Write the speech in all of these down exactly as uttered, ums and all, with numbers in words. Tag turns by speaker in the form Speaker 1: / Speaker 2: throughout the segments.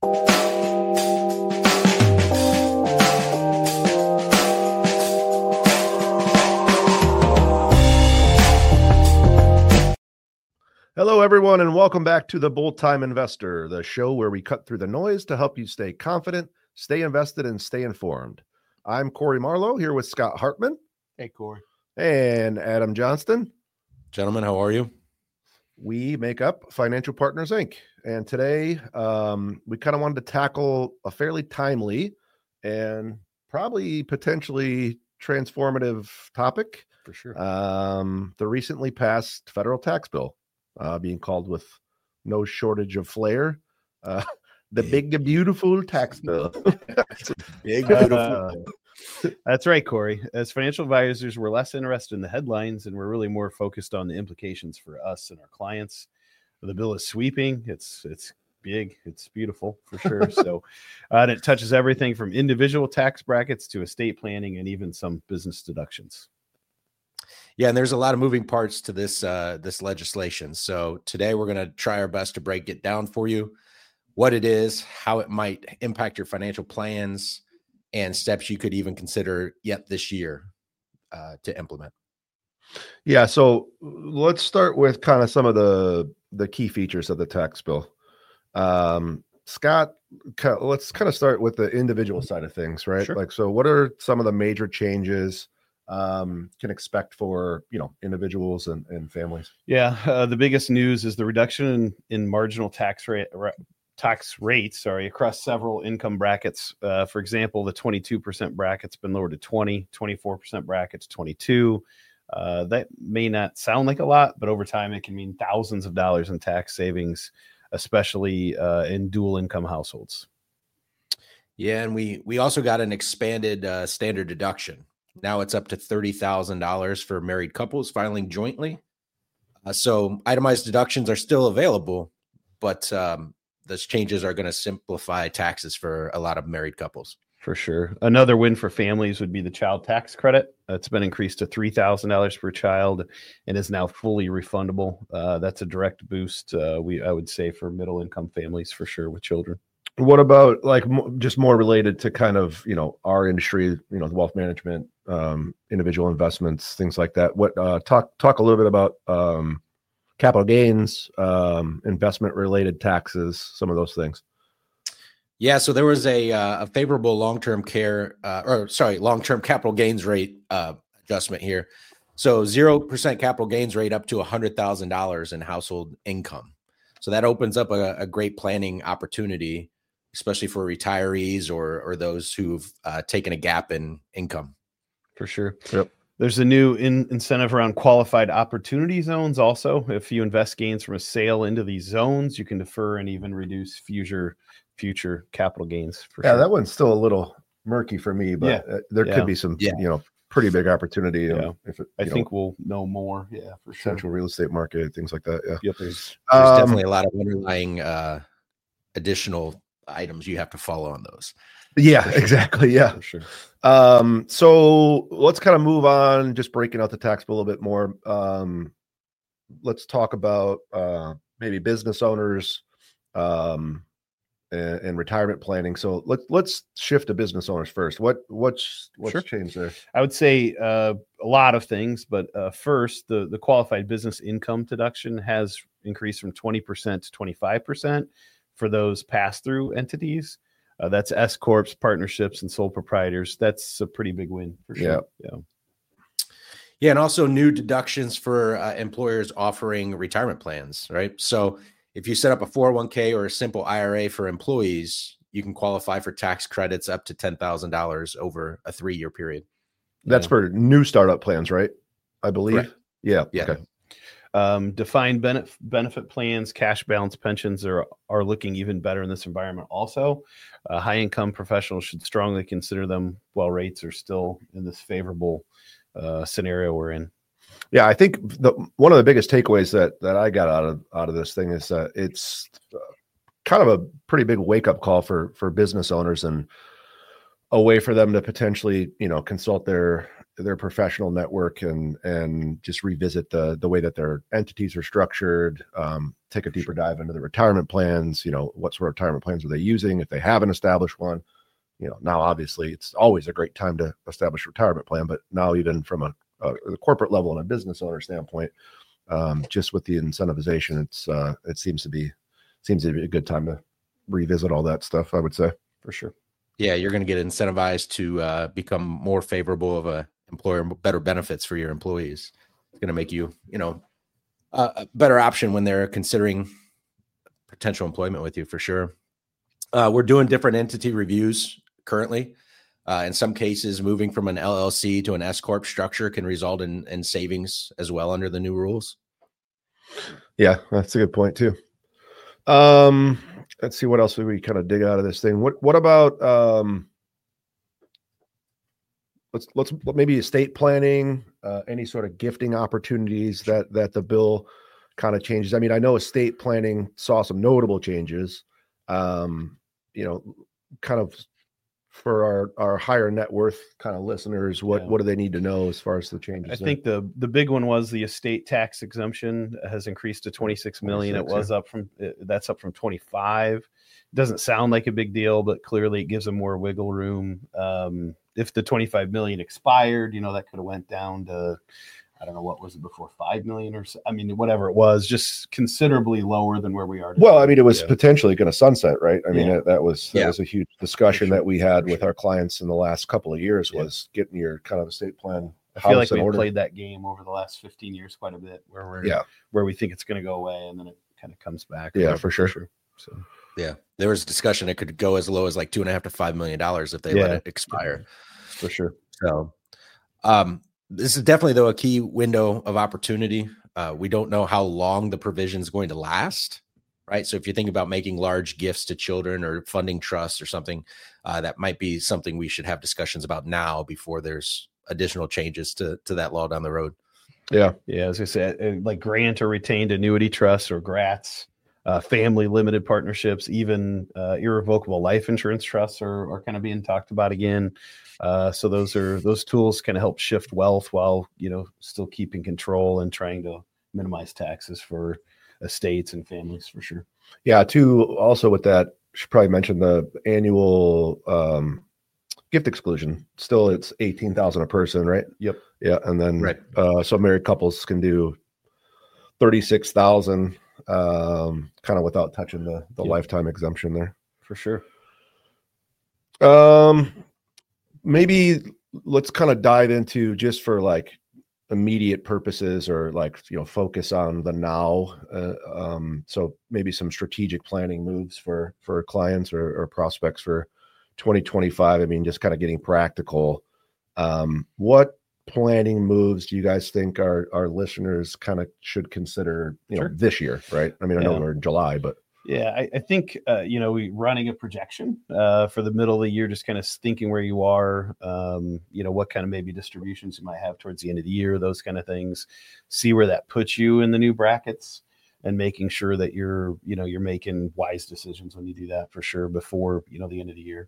Speaker 1: Hello, everyone, and welcome back to the Bold Time Investor, the show where we cut through the noise to help you stay confident, stay invested, and stay informed. I'm Corey Marlowe here with Scott Hartman.
Speaker 2: Hey, Corey.
Speaker 1: And Adam Johnston.
Speaker 3: Gentlemen, how are you?
Speaker 1: We make up Financial Partners, Incorporated. And today um, we kind of wanted to tackle a fairly timely and probably potentially transformative topic.
Speaker 3: For sure.
Speaker 1: Um, the recently passed federal tax bill. Uh, being called with no shortage of flair, uh, the big, big beautiful tax bill.
Speaker 3: Big beautiful.
Speaker 2: Uh, that's right, Corey. As financial advisors, we're less interested in the headlines, and we're really more focused on the implications for us and our clients. The bill is sweeping. It's it's big. It's beautiful for sure. So, uh, and it touches everything from individual tax brackets to estate planning and even some business deductions.
Speaker 3: Yeah, and there's a lot of moving parts to this uh, this legislation. So today we're going to try our best to break it down for you, what it is, how it might impact your financial plans, and steps you could even consider yet this year uh, to implement.
Speaker 1: Yeah, so let's start with kind of some of the the key features of the tax bill. Um, Scott, let's kind of start with the individual side of things, right?
Speaker 2: Sure.
Speaker 1: Like, so what are some of the major changes um, can expect for, you know, individuals and, and families?
Speaker 2: Yeah, uh, the biggest news is the reduction in, in marginal tax rate ra- tax rates, sorry, across several income brackets. Uh, for example, the twenty-two percent bracket's been lowered to twenty, twenty-four percent brackets, twenty-two. Uh, that may not sound like a lot, but over time it can mean thousands of dollars in tax savings, especially uh, in dual income households.
Speaker 3: Yeah, and we we also got an expanded uh, standard deduction. Now it's up to thirty thousand dollars for married couples filing jointly. Uh, so itemized deductions are still available, but um, those changes are going to simplify taxes for a lot of married couples.
Speaker 2: For sure. Another win for families would be the child tax credit. It's been increased to three thousand dollars per child and is now fully refundable. Uh, that's a direct boost, uh, we I would say, for middle income families for sure with children.
Speaker 1: What about like m- just more related to kind of, you know, our industry, you know, the wealth management, um, individual investments, things like that? What uh, talk talk a little bit about um, capital gains, um, investment related taxes, some of those things.
Speaker 3: Yeah, so there was a uh, a favorable long-term care, uh, or sorry, long-term capital gains rate uh, adjustment here. So zero percent capital gains rate up to one hundred thousand dollars in household income. So that opens up a, a great planning opportunity, especially for retirees or or those who've uh, taken a gap in income.
Speaker 2: For sure.
Speaker 1: Yep.
Speaker 2: There's a new in- incentive around qualified opportunity zones also. If you invest gains from a sale into these zones, you can defer and even reduce future future capital gains. For
Speaker 1: Yeah,
Speaker 2: sure.
Speaker 1: that one's still a little murky for me, but
Speaker 2: Yeah.
Speaker 1: uh, there
Speaker 2: Yeah.
Speaker 1: could be some,
Speaker 3: Yeah.
Speaker 1: you know, pretty big opportunity.
Speaker 2: Yeah.
Speaker 1: Um, if it,
Speaker 2: I
Speaker 1: you
Speaker 2: think
Speaker 1: know,
Speaker 2: we'll know more. Yeah, for sure.
Speaker 1: central real estate market, things like that. Yeah.
Speaker 2: Yep.
Speaker 3: There's, there's
Speaker 1: Um,
Speaker 3: definitely a lot of underlying uh, additional items you have to follow on those.
Speaker 1: Yeah, exactly. Yeah.
Speaker 2: For sure.
Speaker 1: Um, so let's kind of move on, just breaking out the tax bill a little bit more. Um, let's talk about uh, maybe business owners um, and, and retirement planning. So let's let's shift to business owners first. What what's what's
Speaker 2: Sure.
Speaker 1: changed there?
Speaker 2: I would say uh, a lot of things, but uh, first, the, the qualified business income deduction has increased from twenty percent to twenty-five percent for those pass-through entities. Uh, that's S corps, partnerships, and sole proprietors. That's a pretty big win for sure. Yeah.
Speaker 3: Yeah, and also new deductions for uh, employers offering retirement plans, right? So if you set up a four oh one k or a simple I R A for employees, you can qualify for tax credits up to ten thousand dollars over a three-year period.
Speaker 1: That's
Speaker 2: Yeah.
Speaker 1: for new startup plans, right? I believe.
Speaker 3: Correct.
Speaker 1: Yeah.
Speaker 3: Yeah.
Speaker 1: Okay.
Speaker 2: Um, defined benefit benefit plans, cash balance pensions are are looking even better in this environment. Also, uh, high income professionals should strongly consider them while rates are still in this favorable uh, scenario we're in.
Speaker 1: Yeah, I think the one of the biggest takeaways that that I got out of out of this thing is that it's uh, kind of a pretty big wake up call for for business owners and a way for them to potentially, you know, consult their their professional network and and just revisit the the way that their entities are structured. Um, take a deeper dive into the retirement plans. You know, what sort of retirement plans are they using if they haven't established one? You know, now obviously it's always a great time to establish a retirement plan, but now even from a, a, a corporate level and a business owner standpoint, um, just with the incentivization, it's uh, it seems to be seems to be a good time to revisit all that stuff, I would say.
Speaker 2: For sure.
Speaker 3: Yeah, you're going to get incentivized to uh, become more favorable of a employer, better benefits for your employees. It's going to make you, you know, uh, a better option when they're considering potential employment with you, for sure. Uh, we're doing different entity reviews currently. Uh, in some cases, moving from an L L C to an S corp structure can result in, in savings as well under the new rules.
Speaker 1: Yeah, that's a good point too. Um, let's see what else we kind of dig out of this thing. What what about um, let's let's maybe estate planning, uh, any sort of gifting opportunities that that the bill kind of changes. I mean, I know estate planning saw some notable changes. Um, you know, kind of for our our higher net worth kind of listeners, what
Speaker 2: Yeah.
Speaker 1: what do they need to know as far as the changes?
Speaker 2: I
Speaker 1: there?
Speaker 2: think the the big one was the estate tax exemption has increased to twenty-six million. It was up from uh, that's up from twenty-five. Doesn't sound like a big deal, but clearly it gives them more wiggle room. Um, if the twenty-five million expired, you know, that could have went down to, I don't know, what was it before, five million or so? I mean, whatever it was, just considerably lower than where we are today.
Speaker 1: Well, I mean, it was
Speaker 2: Yeah.
Speaker 1: potentially going to sunset, right? I mean,
Speaker 2: Yeah.
Speaker 1: that, that was that
Speaker 3: Yeah.
Speaker 1: was a huge discussion
Speaker 2: For sure.
Speaker 1: that we had
Speaker 2: For
Speaker 1: with
Speaker 2: sure.
Speaker 1: our clients in the last couple of years
Speaker 2: Yeah.
Speaker 1: was getting your kind of estate plan.
Speaker 2: I feel like
Speaker 1: house in
Speaker 2: we
Speaker 1: order.
Speaker 2: played that game over the last fifteen years quite a bit, where we're
Speaker 1: Yeah.
Speaker 2: where we think it's going to go away and then it kind of comes back.
Speaker 1: Yeah,
Speaker 2: Whatever,
Speaker 1: for sure.
Speaker 2: So
Speaker 3: Yeah, there was discussion it could go as low as like two and a half to five million dollars if they let
Speaker 2: Yeah.
Speaker 3: it expire.
Speaker 1: For sure.
Speaker 3: So, um, this is definitely though a key window of opportunity. Uh, we don't know how long the provision is going to last, right? So if you think about making large gifts to children or funding trusts or something, uh, that might be something we should have discussions about now before there's additional changes to to that law down the road.
Speaker 1: Yeah.
Speaker 2: yeah, as I said, uh, like grant or retained annuity trusts or grats, uh, family limited partnerships, even uh, irrevocable life insurance trusts are, are kind of being talked about again. Uh, so those are those tools kind of help shift wealth while, you know, still keeping control and trying to minimize taxes for estates and families, for sure.
Speaker 1: Yeah. Too. Also with that, should probably mention the annual um, gift exclusion. Still, it's eighteen thousand a person, right?
Speaker 2: Yep.
Speaker 1: Yeah, and then
Speaker 3: Right.
Speaker 1: uh, so married couples can do thirty six thousand, um, kind of without touching the the
Speaker 2: Yep.
Speaker 1: lifetime exemption there.
Speaker 2: For sure.
Speaker 1: Um, maybe let's kind of dive into just for like immediate purposes or like, you know, focus on the now. Uh, um, so maybe some strategic planning moves for, for clients or, or prospects for twenty twenty-five. I mean, just kind of getting practical. Um, what planning moves do you guys think our, our listeners kind of should consider, you know,
Speaker 2: Sure.
Speaker 1: this year, right? I mean, I know
Speaker 2: Yeah.
Speaker 1: we're in July, but
Speaker 2: Yeah, I, I think, uh, you know, we running a projection uh, for the middle of the year, just kind of thinking where you are, um, you know, what kind of maybe distributions you might have towards the end of the year, those kind of things, see where that puts you in the new brackets and making sure that you're, you know, you're making wise decisions when you do that, for sure, before, you know, the end of the year.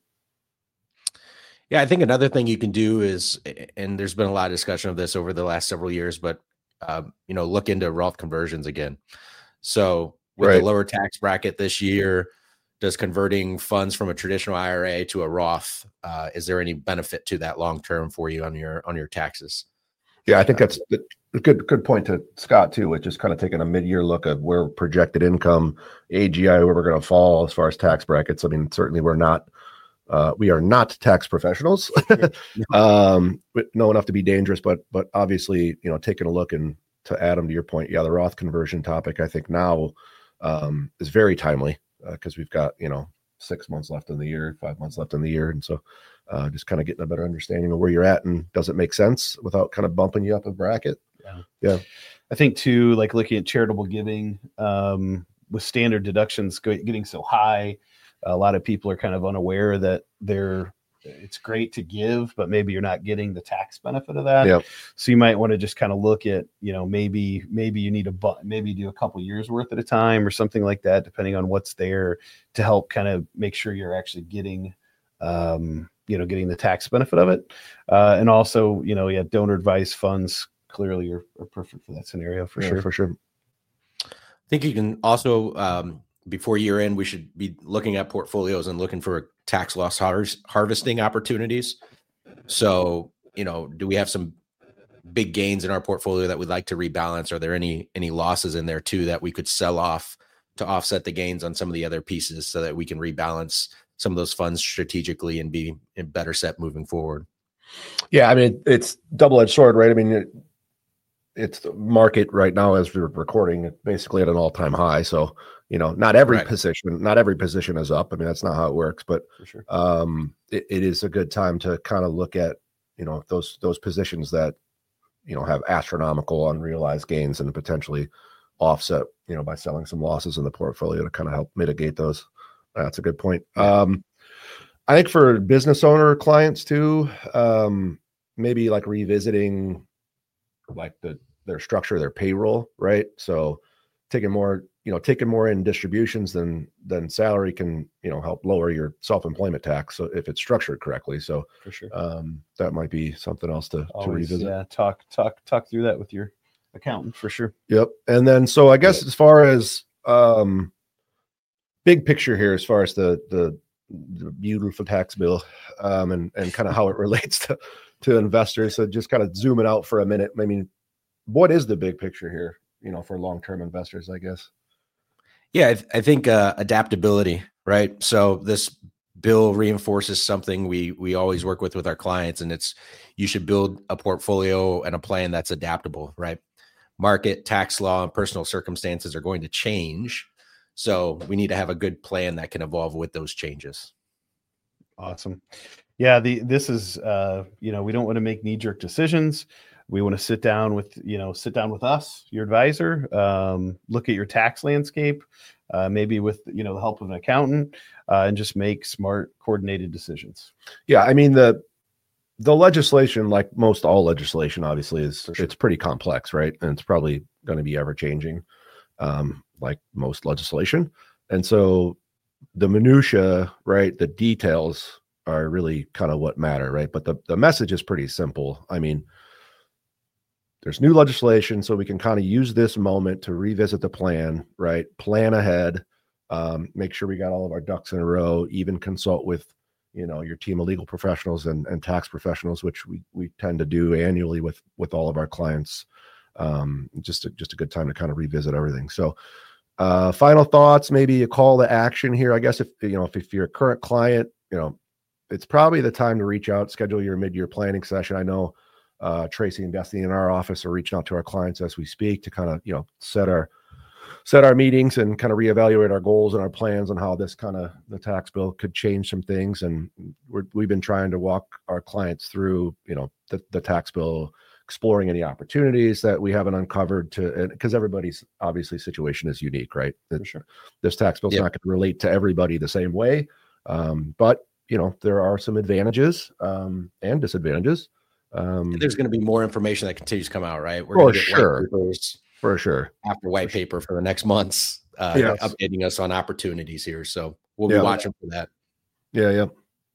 Speaker 3: Yeah, I think another thing you can do is, and there's been a lot of discussion of this over the last several years, but uh, you know, look into Roth conversions again. So with
Speaker 1: Right.
Speaker 3: the lower tax bracket this year, does converting funds from a traditional I R A to a Roth, uh, is there any benefit to that long term for you on your on your taxes?
Speaker 1: yeah, I think that's a good good point to Scott too, with just kind of taking a mid-year look at where projected income, A G I, where we're going to fall as far as tax brackets. I mean, certainly we're not, uh, we are not tax professionals, um, but know enough to be dangerous, but but obviously, you know, taking a look, and to Adam, to your point, yeah, the Roth conversion topic, I think now um, is very timely because uh, we've got, you know, six months left in the year, five months left in the year, and so uh, just kind of getting a better understanding of where you're at and does it make sense without kind of bumping you up a bracket.
Speaker 2: Yeah.
Speaker 1: Yeah.
Speaker 2: I think too, like looking at charitable giving, um, with standard deductions go- getting so high, a lot of people are kind of unaware that they're, it's great to give, but maybe you're not getting the tax benefit of that.
Speaker 1: Yeah.
Speaker 2: So you might want to just kind of look at, you know, maybe, maybe you need a, bu- maybe do a couple years worth at a time or something like that, depending on what's there, to help kind of make sure you're actually getting, um, you know, getting the tax benefit of it. Uh, and also, you know, yeah, donor advised funds clearly are, are perfect for that scenario for
Speaker 1: yeah,
Speaker 2: sure.
Speaker 1: For sure.
Speaker 3: I think you can also, um, before year end, we should be looking at portfolios and looking for tax loss har- harvesting opportunities. So, you know, do we have some big gains in our portfolio that we'd like to rebalance? Are there any any losses in there too that we could sell off to offset the gains on some of the other pieces so that we can rebalance some of those funds strategically and be in better set moving forward?
Speaker 1: Yeah, I mean, it's double-edged sword, right? I mean, it, it's the market right now as we're recording, it's basically at an all-time high. So, you know, not every
Speaker 3: Right.
Speaker 1: position, not every position is up. I mean, that's not how it works, but
Speaker 2: For sure.
Speaker 1: um, it, it is a good time to kind of look at, you know, those those positions that, you know, have astronomical unrealized gains and potentially offset, you know, by selling some losses in the portfolio to kind of help mitigate those. That's a good point.
Speaker 3: Yeah.
Speaker 1: Um, I think for business owner clients too, um, maybe like revisiting like the their structure, their payroll, right? So taking more, you know, taking more in distributions than than salary can, you know, help lower your self-employment tax. So if it's structured correctly. So
Speaker 2: For sure.
Speaker 1: um, that might be something else to, to
Speaker 2: Always,
Speaker 1: revisit.
Speaker 2: yeah, talk, talk, talk through that with your accountant for sure.
Speaker 1: Yep. And then, so I guess as far as um, big picture here, as far as the the, the beautiful tax bill um, and and kind of how it relates to to investors. So just kind of zooming out for a minute. I mean, what is the big picture here? You know, for long term investors, I guess.
Speaker 3: Yeah, I, th- I think uh, adaptability, right? So this bill reinforces something we we always work with with our clients, and it's you should build a portfolio and a plan that's adaptable, right? Market, tax law, and personal circumstances are going to change, so we need to have a good plan that can evolve with those changes.
Speaker 2: Awesome. Yeah, the this is uh, you know, we don't want to make knee-jerk decisions. We want to sit down with, you know, sit down with us, your advisor, um, look at your tax landscape, uh, maybe with, you know, the help of an accountant, uh, and just make smart, coordinated decisions.
Speaker 1: Yeah, I mean the the legislation, like most all legislation, obviously is
Speaker 2: For sure.
Speaker 1: it's pretty complex, right? And it's probably going to be ever changing, um, like most legislation. And so the minutia, right, the details are really kind of what matter, right? But the the message is pretty simple. I mean, there's new legislation, so we can kind of use this moment to revisit the plan, right? Plan ahead, um, make sure we got all of our ducks in a row, even consult with, you know, your team of legal professionals and, and tax professionals, which we we tend to do annually with with all of our clients. Um, just a, just a good time to kind of revisit everything. So uh, final thoughts, maybe a call to action here. I guess if, you know, if, if you're a current client, you know, it's probably the time to reach out, schedule your mid-year planning session. I know Uh, Tracy and Destiny in our office are reaching out to our clients as we speak to kind of, you know, set our set our meetings and kind of reevaluate our goals and our plans on how this kind of the tax bill could change some things. And we're, we've been trying to walk our clients through, you know, the, the tax bill, exploring any opportunities that we haven't uncovered to, because everybody's obviously situation is unique, right?
Speaker 2: For sure.
Speaker 1: This tax bill is
Speaker 3: Yep.
Speaker 1: not going to relate to everybody the same way. Um, but, you know, there are some advantages um, and disadvantages. Um,
Speaker 3: There's going to be more information that continues to come out, right? We're
Speaker 1: For
Speaker 3: going to get
Speaker 1: sure.
Speaker 3: white papers
Speaker 1: for sure.
Speaker 3: after white paper for the next months, uh,
Speaker 1: Yes.
Speaker 3: updating us on opportunities here. So we'll be
Speaker 1: Yeah.
Speaker 3: watching for that.
Speaker 1: Yeah. Yeah.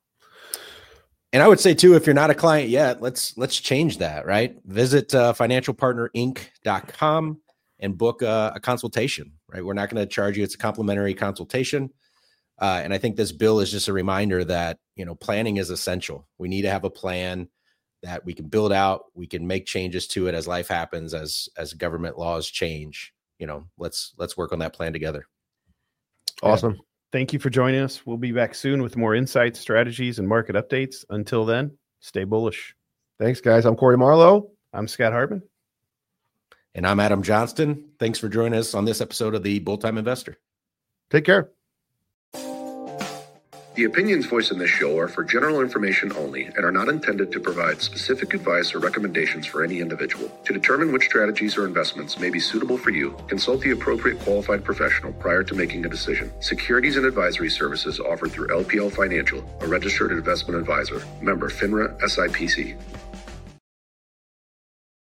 Speaker 3: And I would say too, if you're not a client yet, let's let's change that, right? Visit uh, financial partner inc dot com and book a, a consultation, right? We're not going to charge you. It's a complimentary consultation. Uh, and I think this bill is just a reminder that, you know, planning is essential. We need to have a plan that we can build out. We can make changes to it as life happens, as as government laws change. You know, let's let's work on that plan together.
Speaker 1: Awesome.
Speaker 2: Yeah. Thank you for joining us. We'll be back soon with more insights, strategies, and market updates. Until then, stay bullish.
Speaker 1: Thanks, guys. I'm Corey Marlowe.
Speaker 2: I'm Scott Hartman.
Speaker 3: And I'm Adam Johnston. Thanks for joining us on this episode of the Bull Time Investor.
Speaker 1: Take care.
Speaker 4: The opinions voiced in this show are for general information only and are not intended to provide specific advice or recommendations for any individual. To determine which strategies or investments may be suitable for you, consult the appropriate qualified professional prior to making a decision. Securities and advisory services offered through L P L Financial, a registered investment advisor. Member FINRA S I P C.